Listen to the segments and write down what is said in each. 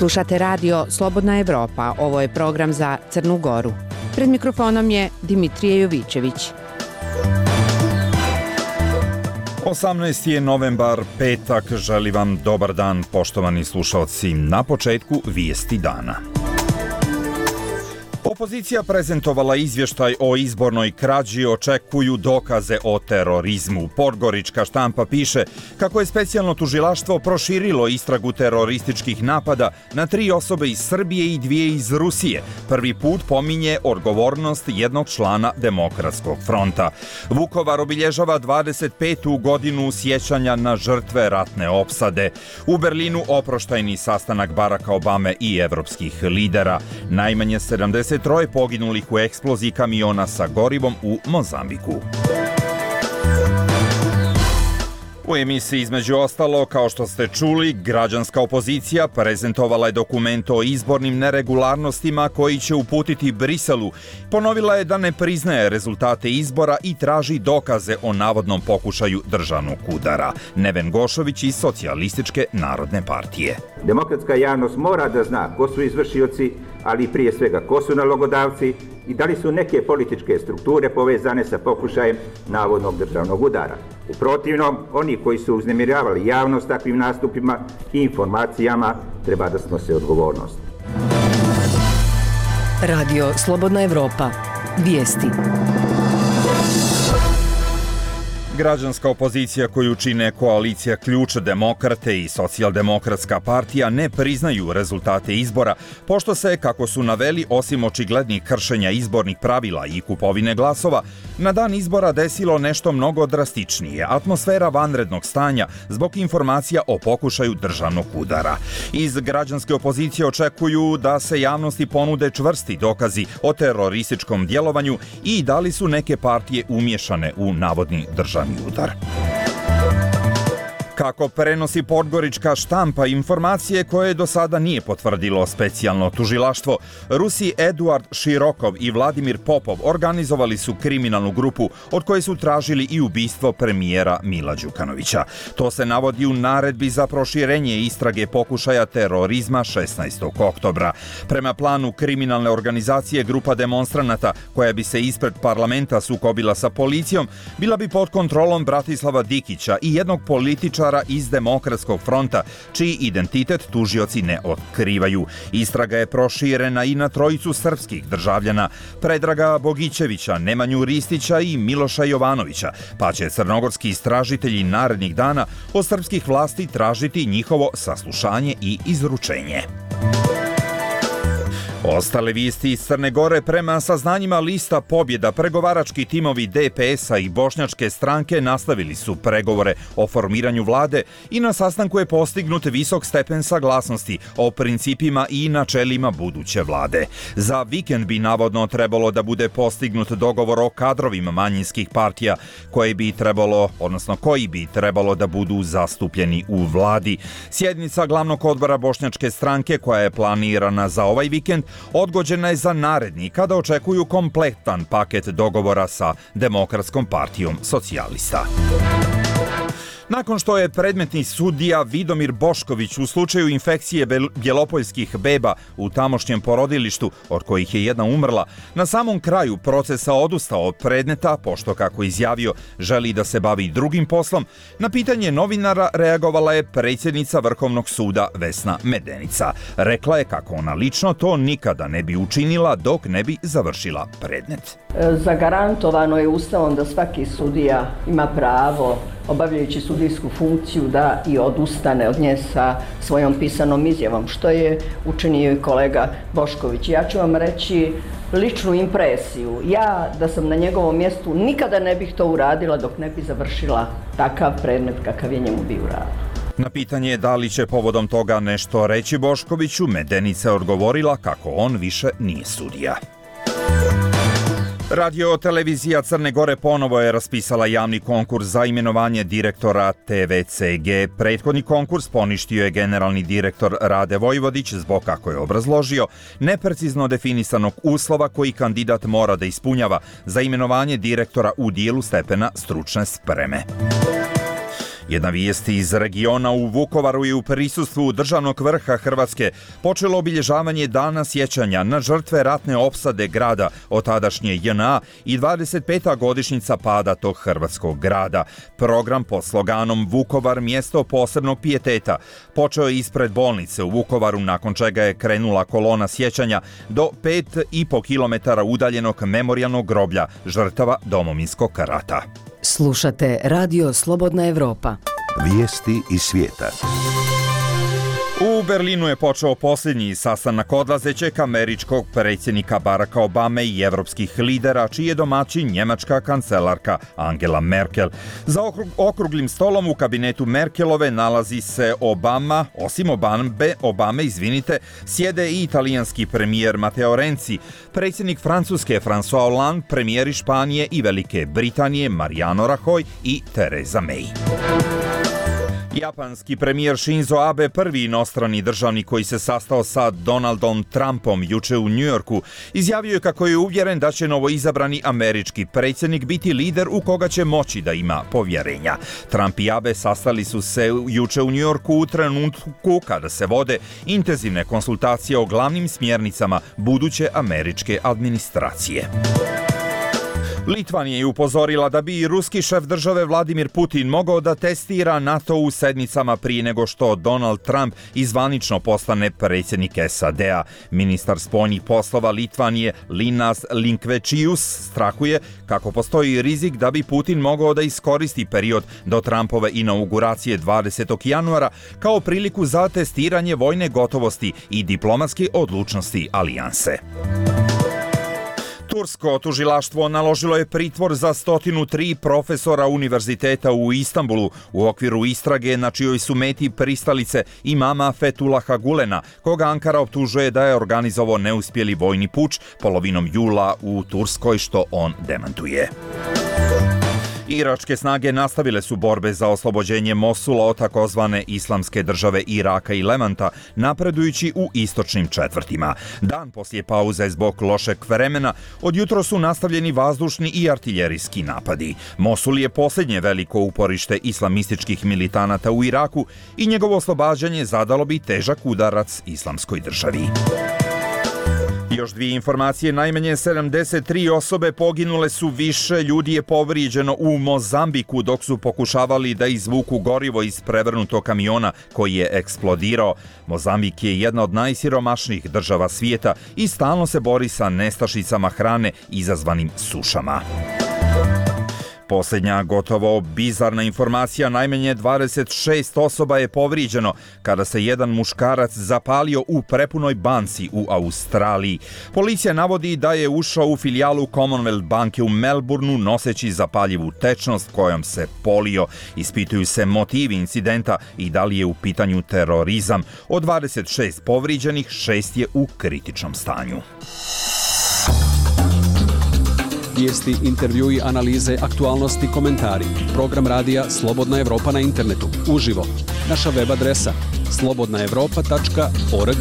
Slušate radio Slobodna Evropa, ovo je program za Crnu Goru. Pred mikrofonom je Dimitrije Jovićević. 18. je novembar, petak, želim vam dobar dan, poštovani slušalci. Na početku vijesti dana. Opozicija prezentovala izvještaj o izbornoj krađi, očekuju dokaze o terorizmu. Podgorička štampa piše kako je specijalno tužilaštvo proširilo istragu terorističkih napada na 3 osobe iz Srbije i 2 iz Rusije. Prvi put pominje odgovornost jednog člana Demokratskog fronta. Vukovar obilježava 25. godinu sjećanja na žrtve ratne opsade. U Berlinu oproštajni sastanak Baracka Obame i evropskih lidera. Najmanje 73 poginulih u eksploziji kamiona sa gorivom u Mozambiku. U emisiji između ostalo, kao što ste čuli, građanska opozicija prezentovala je dokument o izbornim neregularnostima koji će uputiti Briselu. Ponovila je da ne priznaje rezultate izbora i traži dokaze o navodnom pokušaju državnog udara. Neven Gošović iz Socijalističke narodne partije. Demokratska javnost mora da zna ko su izvršioci, ali prije svega ko su nalogodavci i da li su neke političke strukture povezane sa pokušajem navodnog državnog udara. U protivnom, oni koji su uznemiravali javnost takvim nastupima i informacijama treba da snose odgovornost. Radio Slobodna Evropa. Vijesti. Građanska opozicija koju čine koalicija Ključ, Demokrate i Socijaldemokratska partija ne priznaju rezultate izbora, pošto se, kako su naveli, osim očiglednih kršenja izbornih pravila i kupovine glasova, na dan izbora desilo nešto mnogo drastičnije, atmosfera vanrednog stanja zbog informacija o pokušaju državnog udara. Iz građanske opozicije očekuju da se javnosti ponude čvrsti dokazi o terorističkom djelovanju i da li su neke partije umješane u navodni državni udar. Kako prenosi Podgorička štampa, informacije koje do sada nije potvrdilo specijalno tužilaštvo, Rusi Eduard Širokov i Vladimir Popov organizovali su kriminalnu grupu od koje su tražili i ubistvo premijera Mila Đukanovića. To se navodi u naredbi za proširenje istrage pokušaja terorizma 16. oktobra. Prema planu kriminalne organizacije, grupa demonstranata koja bi se ispred parlamenta sukobila sa policijom bila bi pod kontrolom Bratislava Dikića i jednog političara iz Demokratskog fronta, čiji identitet tužioci ne otkrivaju. Istraga je proširena i na 3 srpskih državljana, Predraga Bogićevića, Nemanju Ristića i Miloša Jovanovića, pa će crnogorski istražitelji narednih dana od srpskih vlasti tražiti njihovo saslušanje i izručenje. Ostale vijesti iz Crne Gore. Prema saznanjima lista Pobjeda, pregovarački timovi DPS-a i Bošnjačke stranke nastavili su pregovore o formiranju vlade i na sastanku je postignut visok stepen saglasnosti o principima i načelima buduće vlade. Za vikend bi navodno trebalo da bude postignut dogovor o kadrovima manjinskih partija koji bi trebalo da budu zastupljeni u vladi. Sjednica glavnog odbora Bošnjačke stranke, koja je planirana za ovaj vikend, odgođena je za naredni, kada očekuju kompletan paket dogovora sa Demokratskom partijom socijalista. Nakon što je predmetni sudija Vidomir Bošković u slučaju infekcije bjelopoljskih beba u tamošnjem porodilištu, od kojih je jedna umrla, na samom kraju procesa odustao od predmeta, pošto, kako izjavio, želi da se bavi drugim poslom, na pitanje novinara reagovala je predsjednica Vrhovnog suda Vesna Medenica. Rekla je kako ona lično to nikada ne bi učinila dok ne bi završila predmet. Zagarantovano je Ustavom da svaki sudija ima pravo, obavljajući sudijsku funkciju, da i odustane od nje sa svojom pisanom izjavom, što je učinio i kolega Bošković. Ja ću vam reći ličnu impresiju. Ja, da sam na njegovom mjestu, nikada ne bih to uradila dok ne bi završila takav predmet kakav je njemu bio uradio. Na pitanje da li će povodom toga nešto reći Boškoviću, Medenica je odgovorila kako on više nije sudija. Radio televizija Crne Gore ponovo je raspisala javni konkurs za imenovanje direktora TVCG. Prethodni konkurs poništio je generalni direktor Rade Vojvodić zbog, kako je obrazložio, neprecizno definisanog uslova koji kandidat mora da ispunjava za imenovanje direktora u dijelu stepena stručne spreme. Jedna vijest iz regiona: u Vukovaru je u prisustvu državnog vrha Hrvatske počelo obilježavanje Dana sjećanja na žrtve ratne opsade grada od tadašnje JNA i 25. godišnjica pada tog hrvatskog grada. Program pod sloganom Vukovar mjesto posebnog pijeteta počeo je ispred bolnice u Vukovaru, nakon čega je krenula kolona sjećanja do 5,5 kilometara udaljenog memorijalnog groblja žrtava Domovinskog rata. Slušate Radio Slobodna Evropa. Vijesti iz svijeta. U Berlinu je počeo posljednji sastanak odlazećeg američkog predsjednika Baracka Obame i evropskih lidera, čiji je domaćin njemačka kancelarka Angela Merkel. Za okruglim stolom u kabinetu Merkelove nalazi se osim Obame, sjede i italijanski premijer Matteo Renzi, predsjednik Francuske François Hollande, premijeri Španije i Velike Britanije Mariano Rajoy i Theresa May. Japanski premijer Shinzo Abe, prvi inostrani državnik koji se sastao sa Donaldom Trumpom juče u Njujorku, izjavio je kako je uvjeren da će novoizabrani američki predsjednik biti lider u koga će moći da ima povjerenja. Trump i Abe sastali su se juče u Njujorku u trenutku kada se vode intenzivne konsultacije o glavnim smjernicama buduće američke administracije. Litvanija je upozorila da bi ruski šef države Vladimir Putin mogao da testira NATO u sedmicama prije nego što Donald Trump izvanično postane predsjednik SAD-a. Ministar spoljnih poslova Litvanije Linas Linkevicius strahuje kako postoji rizik da bi Putin mogao da iskoristi period do Trumpove inauguracije 20. januara kao priliku za testiranje vojne gotovosti i diplomatske odlučnosti alijanse. Tursko tužilaštvo naložilo je pritvor za 103 profesora univerziteta u Istanbulu u okviru istrage na čijoj su meti pristalice imama Fethullaha Gulena, koga Ankara optužuje da je organizovao neuspjeli vojni puč polovinom jula u Turskoj, što on demantuje. Iračke snage nastavile su borbe za oslobođenje Mosula od takozvane islamske države Iraka i Levanta, napredujući u istočnim četvrtima. Dan poslije pauze zbog lošeg vremena, odjutro su nastavljeni vazdušni i artiljerijski napadi. Mosul je posljednje veliko uporište islamističkih militanata u Iraku i njegovo oslobađanje zadalo bi težak udarac islamskoj državi. Još dvije informacije: najmanje 73 osobe poginule su, više ljudi je povrijeđeno u Mozambiku dok su pokušavali da izvuku gorivo iz prevrnutog kamiona koji je eksplodirao. Mozambik je jedna od najsiromašnijih država svijeta i stalno se bori sa nestašicama hrane izazvanim sušama. Posljednja gotovo bizarna informacija: najmanje 26 osoba je povrijeđeno kada se jedan muškarac zapalio u prepunoj banci u Australiji. Policija navodi da je ušao u filijalu Commonwealth banke u Melbourneu noseći zapaljivu tečnost kojom se polio. Ispituju se motivi incidenta i da li je u pitanju terorizam. Od 26 povrijeđenih, 6 je u kritičnom stanju. Vijesti, intervjui, analize, aktualnosti, komentari. Program radija Slobodna Evropa na internetu. Uživo. Naša web adresa slobodnaevropa.org.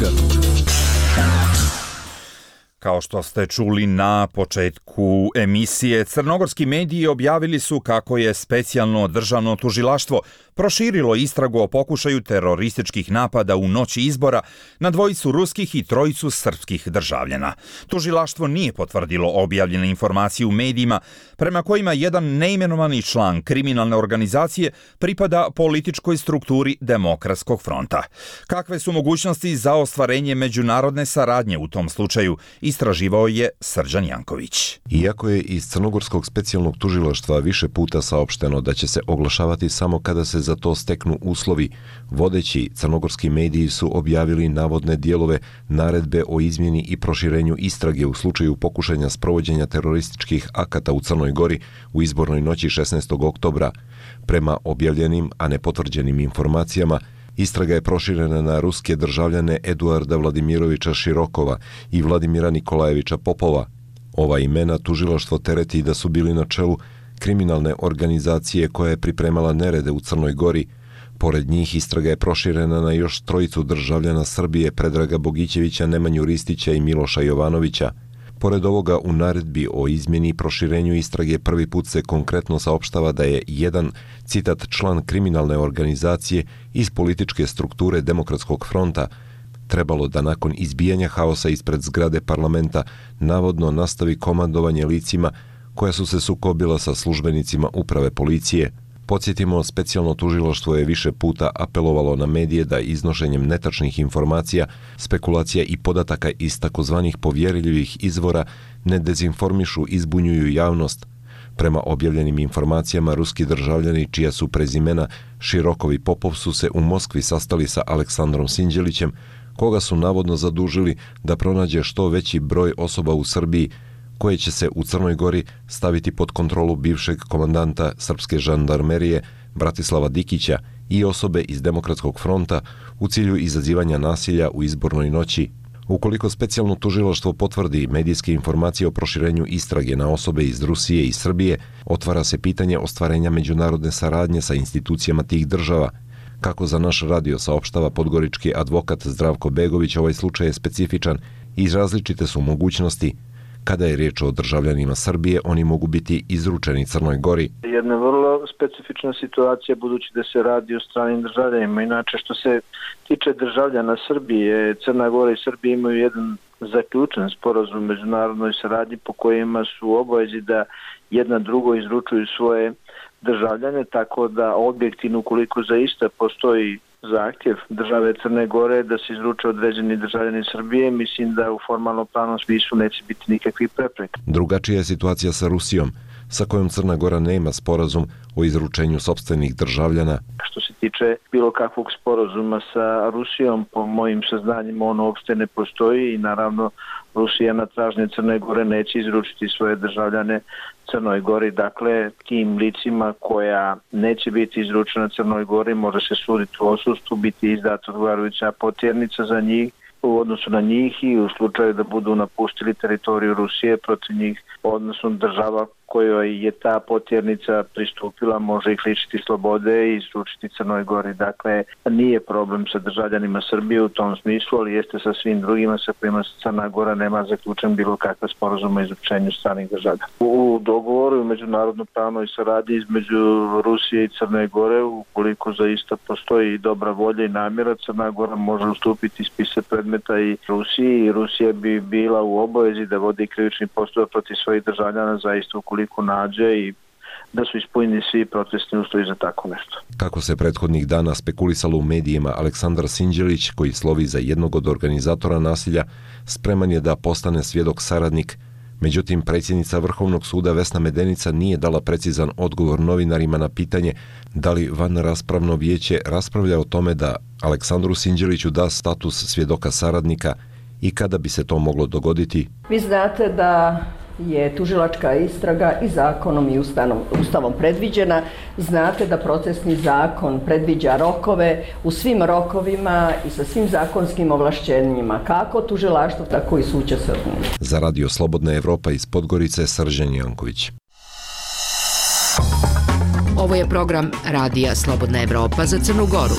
Kao što ste čuli na početku emisije, crnogorski mediji objavili su kako je specijalno državno tužilaštvo proširilo istragu o pokušaju terorističkih napada u noći izbora na dvojicu ruskih i trojicu srpskih državljana. Tužilaštvo nije potvrdilo objavljene informacije u medijima prema kojima jedan neimenovani član kriminalne organizacije pripada političkoj strukturi Demokratskog fronta. Kakve su mogućnosti za ostvarenje međunarodne saradnje u tom slučaju, istraživao je Srđan Janković. Iako je iz Crnogorskog specijalnog tužilaštva više puta saopšteno da će se oglašavati samo kada se za to steknu uslovi, vodeći crnogorski mediji su objavili navodne dijelove naredbe o izmjeni i proširenju istrage u slučaju pokušanja sprovođenja terorističkih akata u Crnoj Gori u izbornoj noći 16. oktobra. Prema objavljenim, a ne potvrđenim informacijama, istraga je proširena na ruske državljane Eduarda Vladimirovića Širokova i Vladimira Nikolajevića Popova. Ova imena tužilaštvo tereti da su bili na čelu kriminalne organizacije koja je pripremala nerede u Crnoj Gori. Pored njih istraga je proširena na još trojicu državljana Srbije, Predraga Bogićevića, Nemanju Ristića i Miloša Jovanovića. Pored ovoga, u naredbi o izmjeni i proširenju istrage prvi put se konkretno saopštava da je jedan, citat, član kriminalne organizacije iz političke strukture Demokratskog fronta trebalo da nakon izbijanja haosa ispred zgrade parlamenta navodno nastavi komandovanje licima koja su se sukobila sa službenicima uprave policije. Podsjetimo, specijalno tužilaštvo je više puta apelovalo na medije da iznošenjem netačnih informacija, spekulacija i podataka iz takozvanih povjerljivih izvora ne dezinformišu i zbunjuju javnost. Prema objavljenim informacijama, ruski državljani čija su prezimena Širokov i Popov su se u Moskvi sastali sa Aleksandrom Sinđelićem, koga su navodno zadužili da pronađe što veći broj osoba u Srbiji koje će se u Crnoj Gori staviti pod kontrolu bivšeg komandanta srpske žandarmerije Bratislava Dikića i osobe iz Demokratskog fronta u cilju izazivanja nasilja u izbornoj noći. Ukoliko specijalno tužilaštvo potvrdi medijske informacije o proširenju istrage na osobe iz Rusije i Srbije, otvara se pitanje ostvarenja međunarodne saradnje sa institucijama tih država. Kako za naš radio saopštava podgorički advokat Zdravko Begović, ovaj slučaj je specifičan i različite su mogućnosti. Kada je riječ o državljanima Srbije, oni mogu biti izručeni Crnoj Gori. Jedna vrlo specifična situacija budući da se radi o stranim državljanima. Inače, što se tiče državljana Srbije, Crna Gora i Srbija imaju jedan zaključen sporazum u međunarodnoj saradnji po kojima su obavezi da jedna drugo izručuju svoje državljane, tako da objektivno ukoliko zaista postoji zahtjev države Crne Gore da se izruče određeni državljani Srbije, mislim da u formalno pravnom smislu neće biti nikakvih prepreka. Drugačija je situacija sa Rusijom, sa kojom Crna Gora nema sporazum o izručenju sopstvenih državljana. Što se tiče bilo kakvog sporazuma sa Rusijom, po mojim saznanjima ono uopšte ne postoji i naravno Rusija na tražnje Crne Gore neće izručiti svoje državljane Crnoj Gori. Dakle, tim licima koja neće biti izručena Crnoj Gori može se suditi u odsustvu, biti izdata odgovarajuća potjernica za njih u odnosu na njih i u slučaju da budu napustili teritoriju Rusije protiv njih, odnosno država kojoj je ta potjernica pristupila može ih lišiti slobode i izručiti Crnoj Gori. Dakle, nije problem sa državljanima Srbije u tom smislu, ali jeste sa svim drugima sa kojima Crna Gora nema zaključen bilo kakve sporazume o izručenju stranih državljana. U dogovoru i međunarodno pravnoj saradnji između Rusije i Crne Gore, ukoliko zaista postoji dobra volja i namjera, Crna Gora može ustupiti spise predmeta i Rusiji i Rusija bi bila u obavezi da vodi krivični postupak protiv svojih državljana zaista ukoliko nađe i da su ispunjeni svi procesni uslovi za tako nešto. Kako se prethodnih dana spekulisalo u medijima, Aleksandar Sinđelić, koji slovi za jednog od organizatora nasilja, spreman je da postane svjedok saradnik. Međutim, predsjednica Vrhovnog suda Vesna Medenica nije dala precizan odgovor novinarima na pitanje da li vanraspravno vijeće raspravlja o tome da Aleksandru Sinđeliću da status svjedoka saradnika i kada bi se to moglo dogoditi. Vi znate da je tužilačka istraga i zakonom i ustavom predviđena. Znate da procesni zakon predviđa rokove u svim rokovima i sa svim zakonskim ovlašćenjima, kako tužilaštvo, tako i sud će se odlučiti. Za Radio Slobodna Evropa iz Podgorice, Srđan Janković. Ovo je program Radija Slobodna Evropa za Crnu Goru.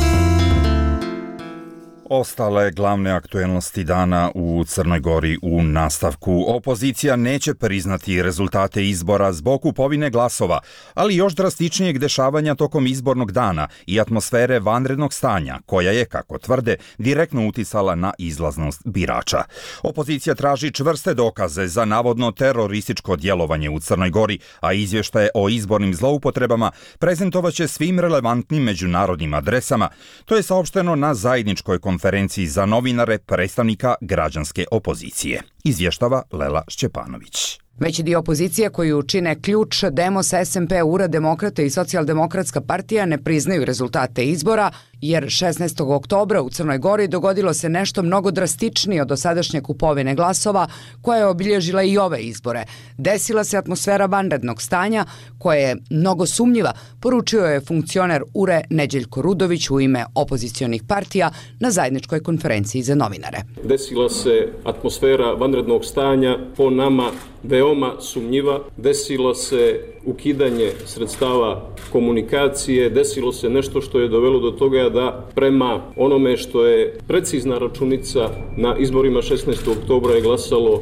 Ostale glavne aktuelnosti dana u Crnoj Gori u nastavku. Opozicija neće priznati rezultate izbora zbog kupovine glasova, ali još drastičnijeg dešavanja tokom izbornog dana i atmosfere vanrednog stanja, koja je, kako tvrde, direktno uticala na izlaznost birača. Opozicija traži čvrste dokaze za navodno terorističko djelovanje u Crnoj Gori, a izvještaje o izbornim zloupotrebama prezentovaće svim relevantnim međunarodnim adresama. To je saopšteno na zajedničkoj konferenciji za novinare predstavnika građanske opozicije. Izvještava Lela Šćepanović. Veći dio opozicije koju čine Ključ, Demos, SMP, URA, Demokrata i Socijaldemokratska partija ne priznaju rezultate izbora, jer 16. oktobra u Crnoj Gori dogodilo se nešto mnogo drastičnije od dosadašnje kupovine glasova koja je obilježila i ove izbore. Desila se atmosfera vanrednog stanja koja je mnogo sumnjiva, poručio je funkcioner URE Neđeljko Rudović u ime opozicionih partija na zajedničkoj konferenciji za novinare. Desila se atmosfera vanrednog stanja po nama veoma sumnjiva, desilo se ukidanje sredstava komunikacije, desilo se nešto što je dovelo do toga da prema onome što je precizna računica na izborima 16. oktobra je glasalo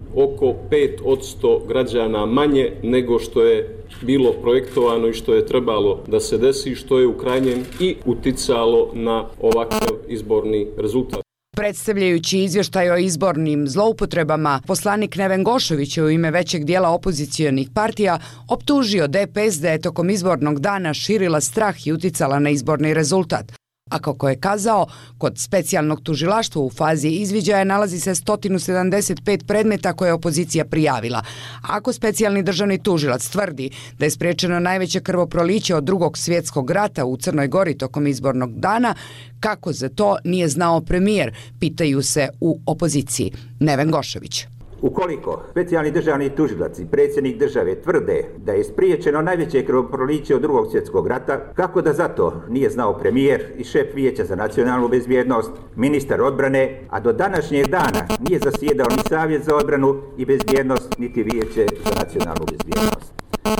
oko 5% građana manje nego što je bilo projektovano i što je trebalo da se desi, što je u krajnjem i uticalo na ovakav izborni rezultat. Predstavljajući izvještaj o izbornim zloupotrebama, poslanik Neven Gošović je u ime većeg dijela opozicionih partija optužio DPS da je tokom izbornog dana širila strah i uticala na izborni rezultat. A kako je kazao, kod specijalnog tužilaštva u fazi izviđaja nalazi se 175 predmeta koje je opozicija prijavila. Ako specijalni državni tužilac tvrdi da je spriječeno najveće krvoproliće od Drugog svjetskog rata u Crnoj Gori tokom izbornog dana, kako za to nije znao premijer, pitaju se u opoziciji. Neven Gošović. Ukoliko specijalni državni tužilac i predsjednik države tvrde da je spriječeno najveće krvoproliće od Drugog svjetskog rata, kako da za to nije znao premijer i šef Vijeća za nacionalnu bezbjednost, ministar odbrane, a do današnjeg dana nije zasjedao ni Savjet za odbranu i bezbjednost, niti Vijeće za nacionalnu bezbjednost.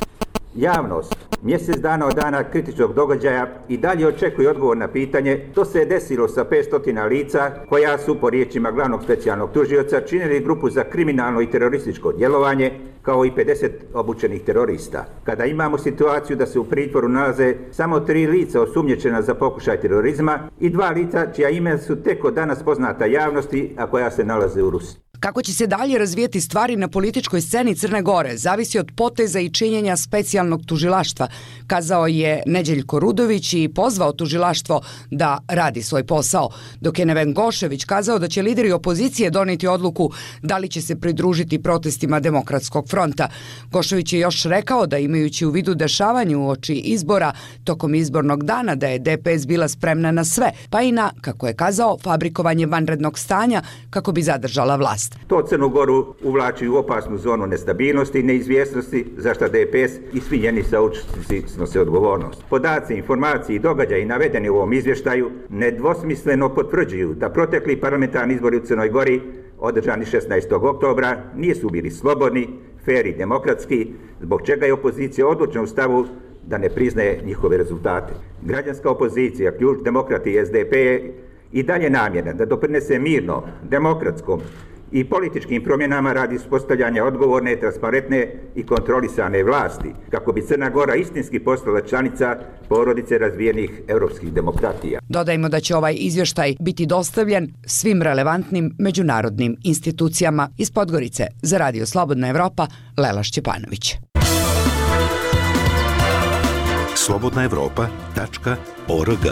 Javnost mjesec dana od dana kritičnog događaja i dalje očekuje odgovor na pitanje što se je desilo sa 500 lica koja su, po riječima glavnog specijalnog tužioca, činili grupu za kriminalno i terorističko djelovanje, kao i 50 obučenih terorista. Kada imamo situaciju da se u pritvoru nalaze samo 3 lica osumnjičena za pokušaj terorizma i 2 lica čija imena su tek od danas poznata javnosti, a koja se nalaze u Rusiji. Kako će se dalje razvijeti stvari na političkoj sceni Crne Gore zavisi od poteza i činjenja specijalnog tužilaštva, kazao je Neđeljko Rudović i pozvao tužilaštvo da radi svoj posao, dok je Neven Gošović kazao da će lideri opozicije donijeti odluku da li će se pridružiti protestima Demokratskog fronta. Gošović je još rekao da imajući u vidu dešavanje uoči izbora tokom izbornog dana da je DPS bila spremna na sve, pa i na, kako je kazao, fabrikovanje vanrednog stanja kako bi zadržala vlast. To Crnu Goru uvlači u opasnu zonu nestabilnosti i neizvjesnosti, za što DPS i svi njeni saučesnici snose odgovornost. Podaci, informacije i događaji navedeni u ovom izvještaju nedvosmisleno potvrđuju da protekli parlamentarni izbori u Crnoj Gori, održani 16. oktobra, nisu bili slobodni, fer i demokratski, zbog čega je opozicija odlučna u stavu da ne priznaje njihove rezultate. Građanska opozicija, Ključ demokrati i SDP i dalje namjerna da doprinese mirno, demokratskom i političkim promjenama radi uspostavljanja odgovorne, transparentne i kontrolisane vlasti, kako bi Crna Gora istinski postala članica porodice razvijenih europskih demokratija. Dodajmo da će ovaj izvještaj biti dostavljen svim relevantnim međunarodnim institucijama. Iz Podgorice za Radio Slobodna Evropa, Lela Šćepanović. slobodnaevropa.org.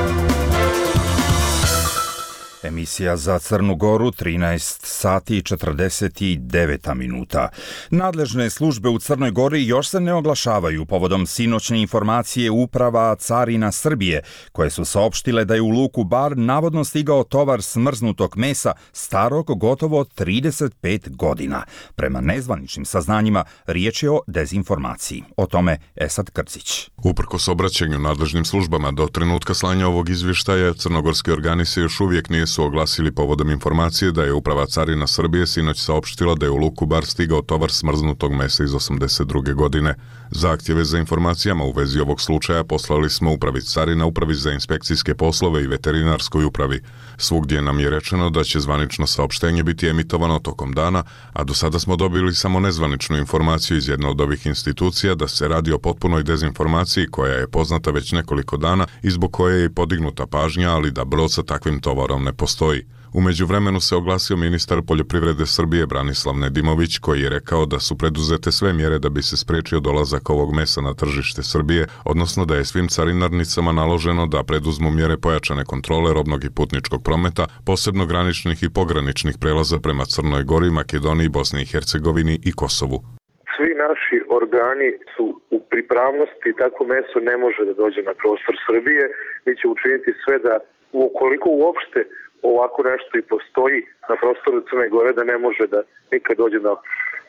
Emisija za Crnu Goru, 13 sati i 49 minuta. Nadležne službe u Crnoj Gori još se ne oglašavaju povodom sinoćne informacije Uprava carina Srbije, koje su saopštile da je u luku Bar navodno stigao tovar smrznutog mesa starog gotovo 35 godina. Prema nezvaničnim saznanjima, riječ je o dezinformaciji. O tome Esad Krcić. Uprkos obraćanju nadležnim službama do trenutka slanja ovog izvještaja, crnogorski organi se još uvijek nisu oglasili povodom informacije da je Uprava carina Srbije sinoć saopštila da je u luku Bar stigao tovar smrznutog mesa iz 82. godine. Zahtjeve za informacijama u vezi ovog slučaja poslali smo Upravi carina, Upravi za inspekcijske poslove i Veterinarskoj upravi. Svugdje nam je rečeno da će zvanično saopštenje biti emitovano tokom dana, a do sada smo dobili samo nezvaničnu informaciju iz jedne od ovih institucija da se radi o potpunoj dezinformaciji koja je poznata već nekoliko dana i zbog koje je i podignuta pažnja, ali da brod sa takvim tovarom ne postoji. U međuvremenu se oglasio ministar poljoprivrede Srbije Branislav Nedimović, koji je rekao da su preduzete sve mjere da bi se spriječio dolazak ovog mesa na tržište Srbije, odnosno da je svim carinarnicama naloženo da preduzmu mjere pojačane kontrole robnog i putničkog prometa, posebno graničnih i pograničnih prelaza prema Crnoj Gori, Makedoniji, Bosni i Hercegovini i Kosovu. Svi naši organi su u pripravnosti, tako meso ne može da dođe na prostor Srbije. Mi ćemo učiniti sve da, ukoliko uopšte ovako nešto i postoji na prostoru Crne Gore, da ne može da nikad dođe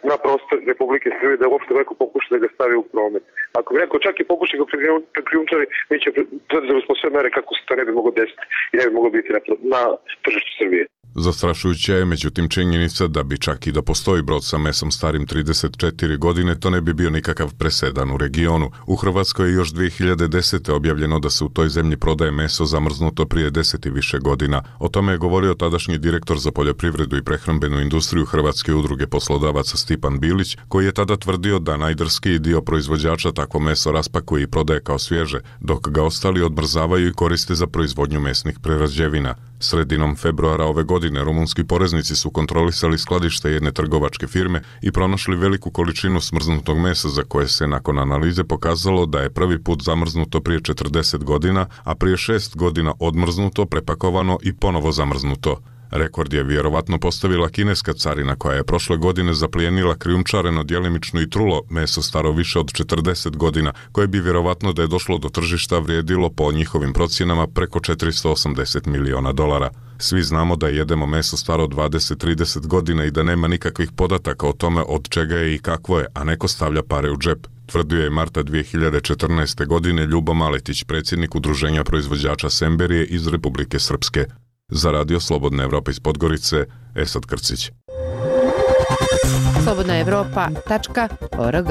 na prostor Republike Srbije da uopšte neko pokuša da ga stavi u promet. Ako bi neko čak i pokuša ga prekrijumčari, mi će zadržali smo sve mere kako se to ne bi moglo desiti i ne bi moglo biti na tržištu Srbije. Zastrašujuća je međutim činjenica da bi čak i da postoji brod sa mesom starim 34 godine, to ne bi bio nikakav presedan u regionu. U Hrvatskoj je još 2010. objavljeno da se u toj zemlji prodaje meso zamrznuto prije 10 i više godina. O tome je govorio tadašnji direktor za poljoprivredu i prehrambenu industriju Hrvatske udruge poslodavaca Stipan Bilić, koji je tada tvrdio da najdrskiji dio proizvođača takvo meso raspakuje i prodaje kao svježe, dok ga ostali odmrzavaju i koriste za proizvodnju mesnih prerađevina. Sredinom februara ove godine rumunski poreznici su kontrolisali skladište jedne trgovačke firme i pronašli veliku količinu smrznutog mesa za koje se nakon analize pokazalo da je prvi put zamrznuto prije 40 godina, a prije 6 godina odmrznuto, prepakovano i ponovo zamrznuto. Rekord je vjerovatno postavila kineska carina koja je prošle godine zaplijenila krijumčareno djelimično i trulo meso staro više od 40 godina, koje bi vjerovatno da je došlo do tržišta vrijedilo po njihovim procjenama preko $480 miliona. Svi znamo da jedemo meso staro 20-30 godina i da nema nikakvih podataka o tome od čega je i kakvo je, a neko stavlja pare u džep. Tvrdio je marta 2014. godine Ljubo Maletić, predsjednik Udruženja proizvođača Semberije iz Republike Srpske. Za Radio Slobodna Evropa iz Podgorice, Esad Krcić. slobodnaevropa.org.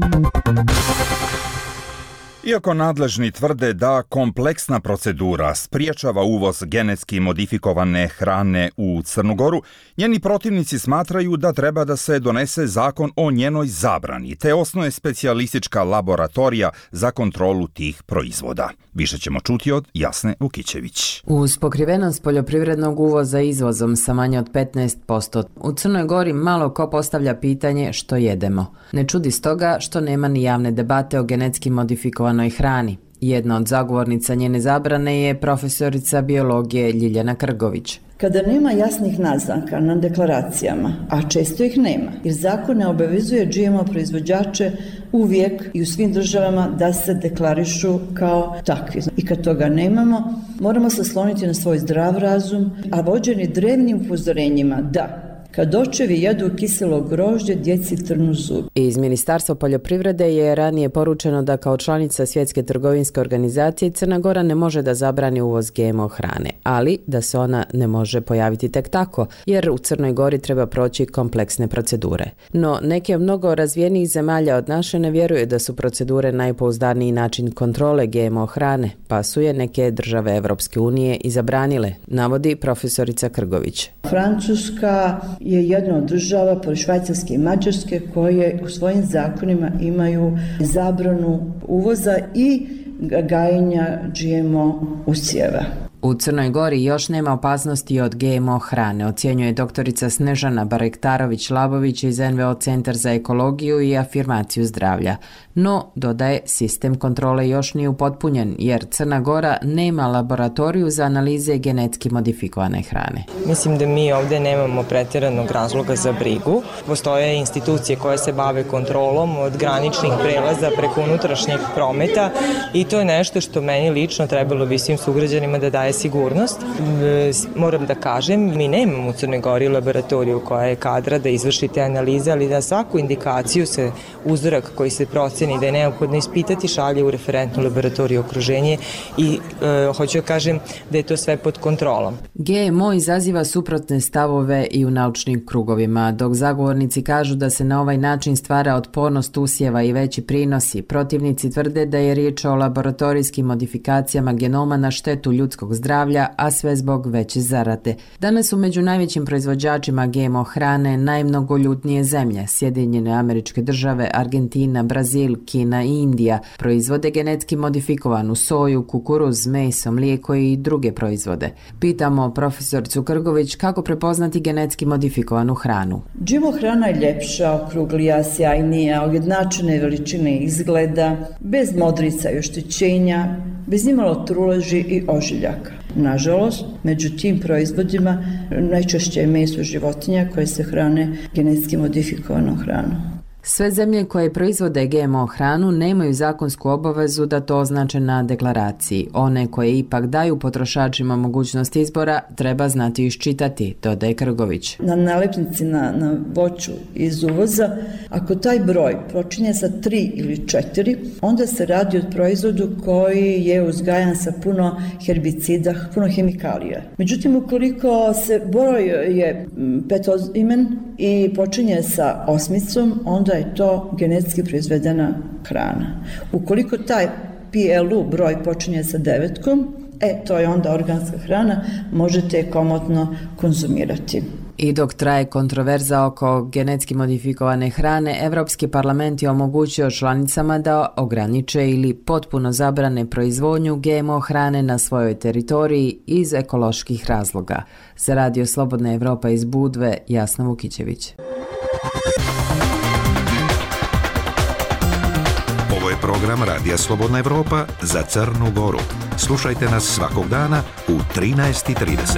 Iako nadležni tvrde da kompleksna procedura spriječava uvoz genetski modifikovane hrane u Crnu Goru, njeni protivnici smatraju da treba da se donese zakon o njenoj zabrani, te osnuje specijalistička laboratorija za kontrolu tih proizvoda. Više ćemo čuti od Jasne Vukićević. Uz pokrivenost poljoprivrednog uvoza izvozom sa manje od 15%, u Crnoj Gori malo ko postavlja pitanje što jedemo. Ne čudi stoga što nema ni javne debate o genetski modifikovanoj hrani. Jedna od zagovornica njene zabrane je profesorica biologije Ljiljana Krgović. Kada nema jasnih naznaka na deklaracijama, a često ih nema, jer zakon ne obavezuje GMO proizvođače uvijek i u svim državama da se deklarišu kao takvi. I kad toga nemamo, moramo se osloniti na svoj zdrav razum, a vođeni drevnim upozorenjima da kad očevi jedu kiselo grožđe, djeci trnu zub. Iz Ministarstva poljoprivrede je ranije poručeno da kao članica Svjetske trgovinske organizacije Crna Gora ne može da zabrani uvoz GMO hrane, ali da se ona ne može pojaviti tek tako, jer u Crnoj Gori treba proći kompleksne procedure. No, neke od mnogo razvijenijih zemalja od naše ne vjeruju da su procedure najpouzdaniji način kontrole GMO hrane, pa su je neke države Evropske unije i zabranile, navodi profesorica Krgović. Francuska je jedna od država, pored Švajcarske i Mađarske, koje u svojim zakonima imaju zabranu uvoza i gajenja GMO usjeva. U Crnoj Gori još nema opasnosti od GMO hrane, ocjenjuje doktorica Snežana Barektarović-Labović iz NVO Centar za ekologiju i afirmaciju zdravlja. No, dodaje, sistem kontrole još nije upotpunjen, jer Crna Gora nema laboratoriju za analize genetski modifikovane hrane. Mislim da mi ovdje nemamo pretjeranog razloga za brigu. Postoje institucije koje se bave kontrolom od graničnih prelaza preko unutrašnjeg prometa i to je nešto što meni lično trebalo bi svim sugrađanima da daje sigurnost. Moram da kažem, mi nemamo u Crnoj Gori laboratoriju koja je kadra da izvrši te analize, ali da svaku indikaciju se uzorak koji se proceni da je neophodno ispitati šalje u referentnu laboratoriju okruženje i hoću da kažem da je to sve pod kontrolom. GMO izaziva suprotne stavove i u naučnim krugovima, dok zagovornici kažu da se na ovaj način stvara otpornost usjeva i veći prinosi. Protivnici tvrde da je riječ o laboratorijskim modifikacijama genoma na štetu ljudskog zdravlja, a sve zbog veće zarade. Danas su među najvećim proizvođačima GMO hrane najmnogoljudnije zemlje. Sjedinjene Američke Države, Argentina, Brazil, Kina i Indija proizvode genetski modifikovanu soju, kukuruz, meso, mlijeko i druge proizvode. Pitamo profesoricu Krgović kako prepoznati genetski modifikovanu hranu. GMO hrana je ljepša, okruglija, sjajnija, ujednačene veličine izgleda, bez modrica i oštećenja, bez nimalo truleži i ožiljaka. Nažalost, među tim proizvodima najčešće je meso životinja koje se hrane genetski modifikovanom hranom. Sve zemlje koje proizvode GMO hranu nemaju zakonsku obavezu da to označe na deklaraciji. One koje ipak daju potrošačima mogućnost izbora treba znati iščitati, dodaje Krgović. Na nalepnici na voću iz uvoza, ako taj broj počinje sa 3 ili 4, onda se radi o proizvodu koji je uzgajan sa puno herbicida, puno hemikalija. Međutim, ukoliko se broj je petoimen i počinje sa 8, onda je to genetski proizvedena hrana. Ukoliko taj PLU broj počinje sa 9, to je onda organska hrana, možete je komotno konzumirati. I dok traje kontroverza oko genetski modifikovane hrane, Evropski parlament je omogućio članicama da ograniče ili potpuno zabrane proizvodnju GMO hrane na svojoj teritoriji iz ekoloških razloga. Za Radio Slobodna Evropa iz Budve, Jasna Vukićević. Ovo je program Radija Slobodna Evropa za Crnu Goru. Slušajte nas svakog dana u 13:30.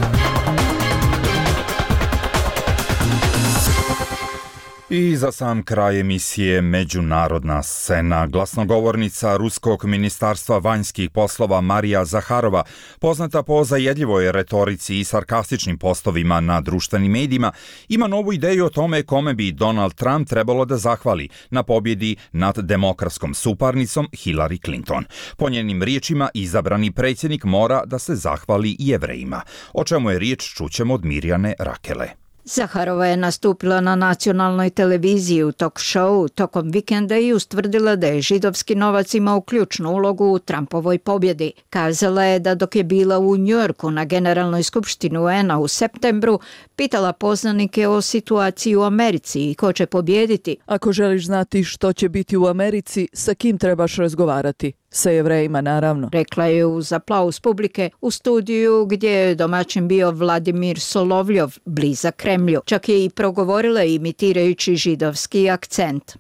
I za sam kraj emisije Međunarodna scena. Glasnogovornica Ruskog ministarstva vanjskih poslova Marija Zaharova, poznata po zajedljivoj retorici i sarkastičnim postovima na društvenim medijima, ima novu ideju o tome kome bi Donald Trump trebalo da zahvali na pobjedi nad demokratskom suparnicom Hillary Clinton. Po njenim riječima, izabrani predsjednik mora da se zahvali Jevrejima. O čemu je riječ, čućemo od Mirjane Rakele. Zaharova je nastupila na nacionalnoj televiziji u talk show tokom vikenda i ustvrdila da je židovski novac imao ključnu ulogu u Trumpovoj pobjedi. Kazala je da dok je bila u Njujorku na Generalnoj skupštini UN-a u septembru, pitala poznanike o situaciji u Americi i ko će pobjediti. Ako želiš znati što će biti u Americi, sa kim trebaš razgovarati? Sa Jevrejima, naravno. Rekla je uz aplauz publike u studiju gdje je domaćin bio Vladimir Solovljov, blizak Kremlju. Čak je i progovorila imitirajući židovski akcent.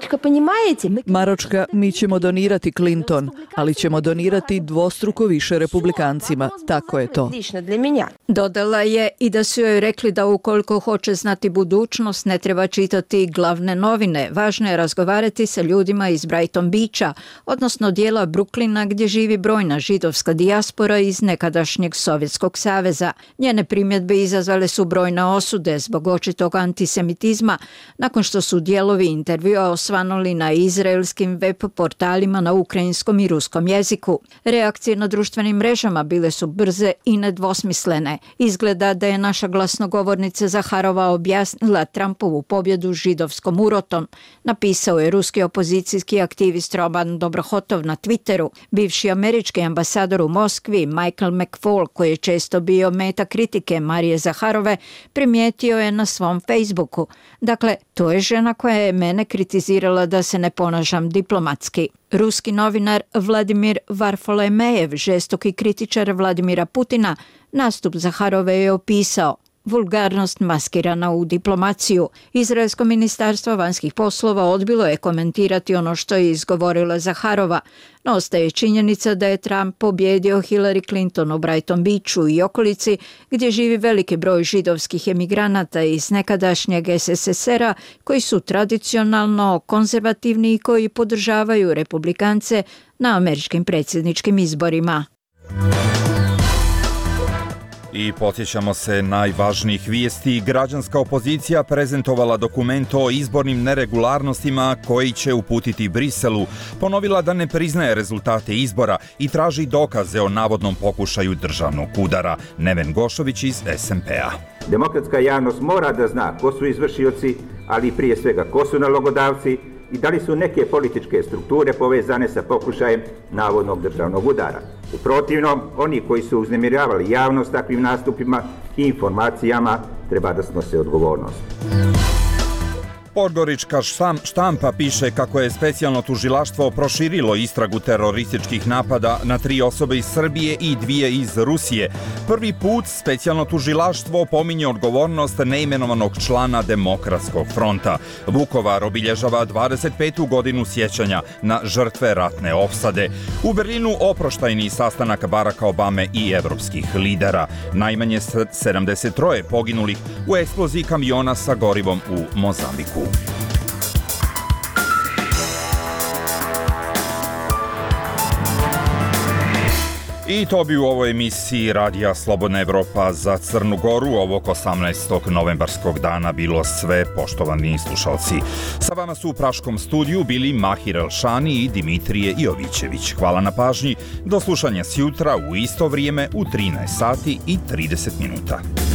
Maročka, mi ćemo donirati Clinton, ali ćemo donirati dvostruko više republikancima. Tako je to. Dodala je i da su joj rekli da ukoliko hoće znati budućnost, ne treba čitati glavne novine. Važno je razgovarati sa ljudima iz Brighton Beacha, odnosno dijela Brooklyna gdje živi brojna židovska dijaspora iz nekadašnjeg Sovjetskog saveza. Njene primjedbe izazvale su brojne osude zbog očitog antisemitizma, nakon što su dijelovi intervjua osvanuli na izraelskim web portalima na ukrajinskom i ruskom jeziku. Reakcije na društvenim mrežama bile su brze i nedvosmislene. Izgleda da je naša glasnogovornica Zaharova objasnila Trumpovu pobjedu židovskom urotom, napisao je ruski opozicijski aktivist Roman Dobrohotov na Twitteru. Bivši američki ambasador u Moskvi Michael McFaul, koji je često bio meta kritike Marije Zaharove, primijetio je na svom Facebooku. Dakle, to je žena koja je mene kritizirala da se ne ponašam diplomatski. Ruski novinar Vladimir Varfolemejev, žestoki kritičar Vladimira Putina, nastup Zaharove je opisao: vulgarnost maskirana u diplomaciju. Izraelsko ministarstvo vanjskih poslova odbilo je komentirati ono što je izgovorila Zaharova, no ostaje činjenica da je Trump pobjedio Hillary Clinton u Brighton Beachu i okolici, gdje živi veliki broj židovskih emigranata iz nekadašnjeg SSSR-a koji su tradicionalno konzervativni i koji podržavaju republikance na američkim predsjedničkim izborima. I podsjećamo se najvažnijih vijesti. Građanska opozicija prezentovala dokument o izbornim neregularnostima koji će uputiti Briselu. Ponovila da ne priznaje rezultate izbora i traži dokaze o navodnom pokušaju državnog udara. Neven Gošović iz SMP-a. Demokratska javnost mora da zna ko su izvršioci, ali prije svega ko su nalogodavci i da li su neke političke strukture povezane sa pokušajem navodnog državnog udara. U protivnom, oni koji su uznemiravali javnost takvim nastupima i informacijama treba da snose odgovornost. Podgorička štampa piše kako je specijalno tužilaštvo proširilo istragu terorističkih napada na 3 osobe iz Srbije i 2 iz Rusije. Prvi put specijalno tužilaštvo pominje odgovornost neimenovanog člana Demokratskog fronta. Vukovar obilježava 25. godinu sjećanja na žrtve ratne opsade. U Berlinu oproštajni sastanak Baracka Obame i evropskih lidera. Najmanje 73 poginulih u eksploziji kamiona sa gorivom u Mozambiku. I to bi u ovoj emisiji Radija Slobodna Evropa za Crnu Goru ovog 18. novembarskog dana bilo sve, poštovani slušalci. Sa vama su u praškom studiju bili Mahir Elšani i Dimitrije Jovićević. Hvala na pažnji. Do slušanja sjutra u isto vrijeme u 13 sati i 30 minuta.